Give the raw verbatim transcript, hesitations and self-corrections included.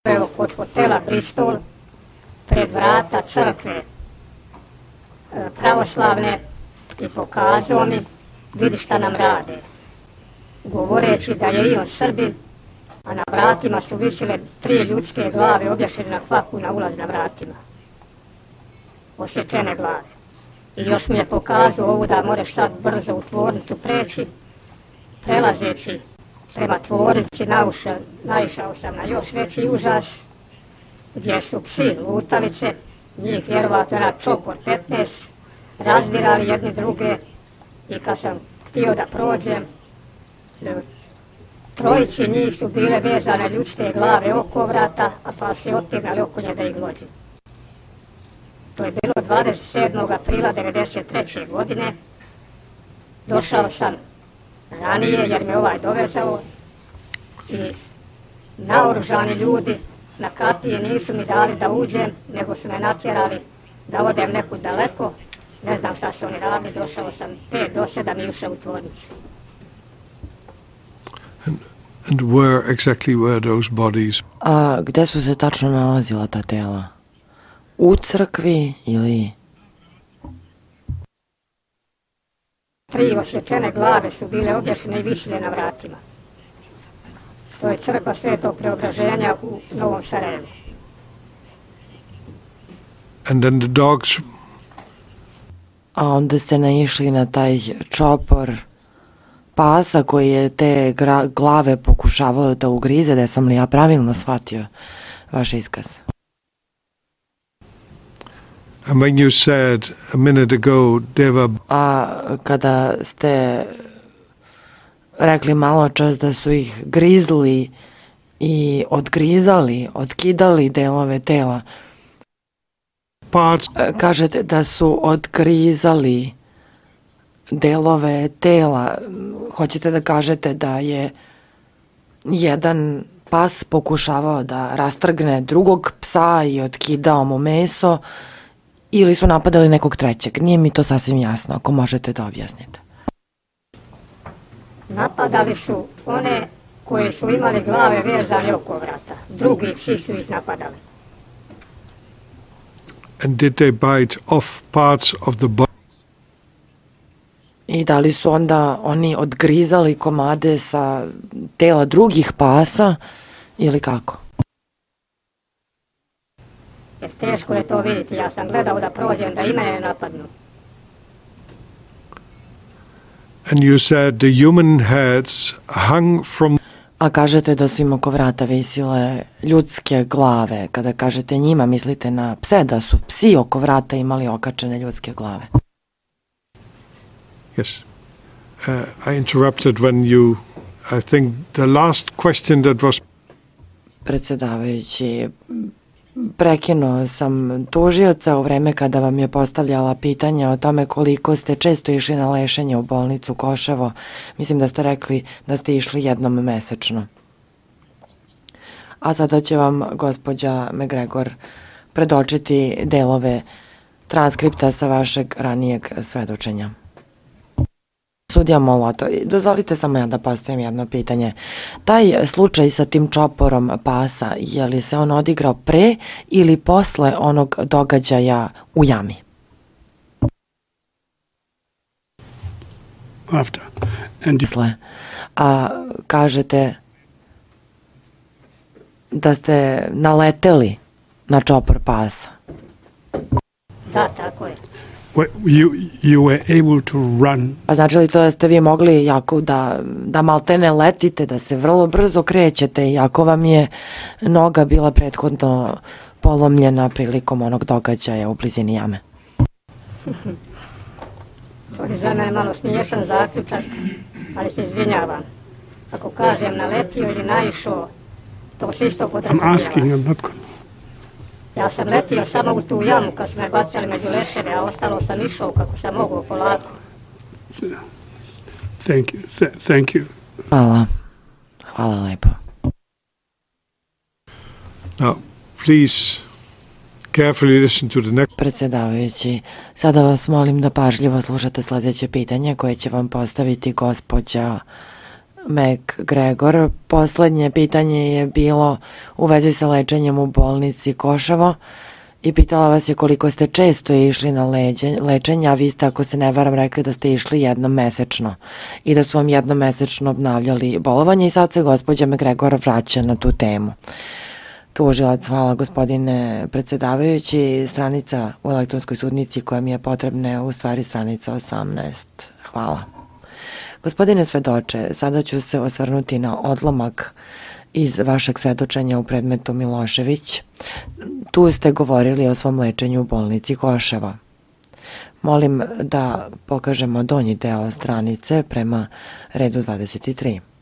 Evo kod hotela Bristol, pred vrata crkve pravoslavne i pokazao mi, vidi šta nam rade, govoreći da je i on Srbin, a na vratima su visile tri ljudske glave obješene na kvaku na ulaz na vratima, osječene glave. I još mi je pokazao ovu da moreš sad brzo u tvornicu preći, prelazeći prema tvornici nauša, naišao sam na još veći užas, gdje su psi lutalice, njih vjerovatno na čopor petnaest, razdirali jedni druge i kad sam htio da prođem, trojici njih su bile vezane ljudske glave oko vrata, a pa se otignali oko nje da ih glođu. To je bilo dvadeset sedmog aprila devedeset treće godine. Došao sam ranije jer me ovaj dovezao i naoružani ljudi na kapiji nisu mi dali da uđem, nego su me natjerali da odem nekud daleko. Ne znam šta su oni radili, došao sam pet do sedam i ušao u tvornicu. And, and where exactly were those bodies? A gde su se tačno nalazila ta tela? U crkvi ili... Tri osječene glave su bile obješene i visile na vratima. To je crkva Svetog Preobraženja u Novom Sarajevu. And then the dogs... A onda ste naišli na taj čopor pasa koji je te glave pokušavao da ugrize, da sam li ja pravilno shvatio vaš iskaz? And when you said a minute ago they were... A kada ste rekli malo čas da su ih grizli i odgrizali, odkidali delove tela, parts... kažete da su odgrizali delove tela, hoćete da kažete da je jedan pas pokušavao da rastrgne drugog psa i otkidao mu meso, ili su napadali nekog trećeg? Nije mi to sasvim jasno, ako možete da objasnite. Napadali su one koje su imali glave vezane oko vrata. Drugi psi su ih napadali. And did they bite off parts of the body? I da li su onda oni odgrizali komade sa tela drugih pasa ili kako? Jer teško je to vidjeti. Ja sam gledao da prođem, da i mene napadnu. And you said the human heads hung from... A kažete da su im oko vrata visile ljudske glave. Kada kažete njima, mislite na pse, da su psi oko vrata imali okačene ljudske glave? Yes. Uh, I interrupted when you... I think the last question that was... Predsjedavajući, prekinuo sam tužioca u vreme kada vam je postavljala pitanja o tome koliko ste često išli na lešenje u bolnicu Koševo. Mislim da ste rekli da ste išli jednom mesečno. A sada će vam gospođa McGregor predočiti delove transkripta sa vašeg ranijeg svedočenja. Sudija Moloto, dozvolite samo ja da postavim jedno pitanje. Taj slučaj sa tim čoporom pasa, je li se on odigrao pre ili posle onog događaja u jami? After. And Posle. A kažete da ste naleteli na čopor pasa. Da, tako je. You, you were able to run. Pa znači li to da ste vi mogli jako da, da maltene letite, da se vrlo brzo krećete, iako vam je noga bila prethodno polomljena prilikom onog događaja u blizini jame? To je za mene malo smiješan zaključak, ali se izvinjavam. Ako kažem naletio ili naišao, to se isto podrazumijeva. I'm asking, I'm not going. Ja sam letio samo u tu jamu kad su me bacali među leševe, a ostalo sam išao kako sam mogao polako. Thank you, Th thank you. Hvala. Hvala lepo. Now, please carefully listen to the next... Predsjedavajući, sada vas molim da pažljivo slušate sljedeće pitanje koje će vam postaviti gospođa McGregor, poslednje pitanje je bilo u vezi sa lečenjem u bolnici Koševo i pitala vas je koliko ste često išli na lečenje, a vi ste, ako se ne varam, rekli da ste išli jednom mesečno i da su vam jednom mesečno obnavljali bolovanje i sad se gospođa McGregor vraća na tu temu. Tužilac, hvala gospodine predsedavajući. Stranica u elektronskoj sudnici koja mi je potrebna je u stvari stranica osamnaest. Hvala. Gospodine svedoče, sada ću se osvrnuti na odlomak iz vašeg svedočenja u predmetu Milošević. Tu ste govorili o svom lečenju u bolnici Koševo. Molim da pokažemo donji deo stranice prema redu dvadeset tri.